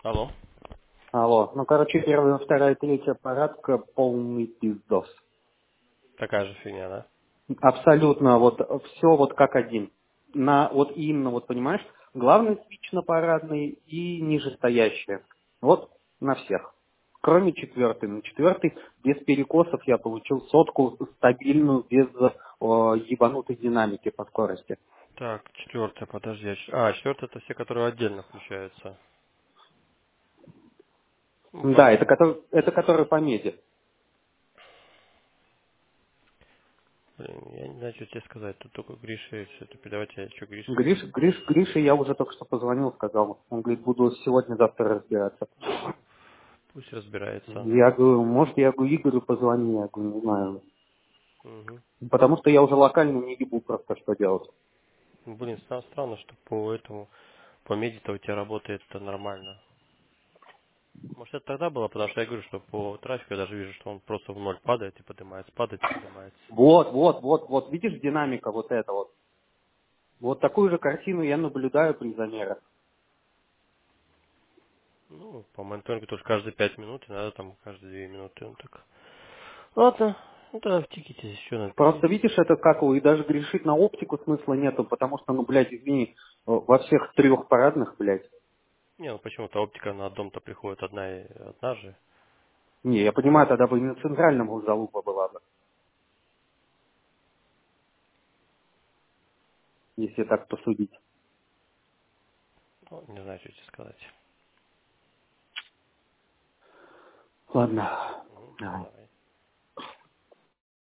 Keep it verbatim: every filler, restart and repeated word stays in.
Алло. Алло. Ну, короче, первая, вторая, третья парадка полный пиздос. Такая же фигня, да? Абсолютно, вот все вот как один. На, вот именно, вот понимаешь, главный свич на парадный и нижестоящая. Вот на всех. Кроме четвертой. На четвертой без перекосов я получил сотку стабильную, без э, ебанутой динамики по скорости. Так, четвертая, подожди. а ч- А, четвертая это все, которые отдельно включаются. Ну, Да, это понятно. который, это который по меди. Блин, я не знаю, что тебе сказать. Тут только Гриша все это передавать, я что, Гриша? Гриш, Гриш, Грише я уже только что позвонил, сказал. Он говорит, буду сегодня-завтра разбираться. Пусть разбирается. Я говорю, может, я говорю, Игорю позвони, я говорю, не знаю. Угу. Потому что я уже локально не ебу просто, что делать. Блин, стра- странно, что по этому, по меди-то у тебя работает это нормально. Может, это тогда было, потому что я говорю, что по трафику я даже вижу, что он просто в ноль падает и поднимается, падает и поднимается. Вот, вот, вот, вот, видишь, динамика вот эта вот. Вот такую же картину я наблюдаю при замерах. Ну, по мониторингу тоже каждые пять минут, и надо там каждые две минуты. Он так. Ладно, ну тогда в тикете еще надо Просто перевести. видишь, это как его, и даже грешить на оптику смысла нету, потому что, ну, блядь, извини, во всех трех парадных, блядь. Не, ну почему-то оптика на дом-то приходит одна и одна же. Не, я понимаю, тогда бы и на центральном вот залупа была бы, если так посудить. Ну, не знаю, что тебе сказать. Ладно. Ну, все, Давай. давай.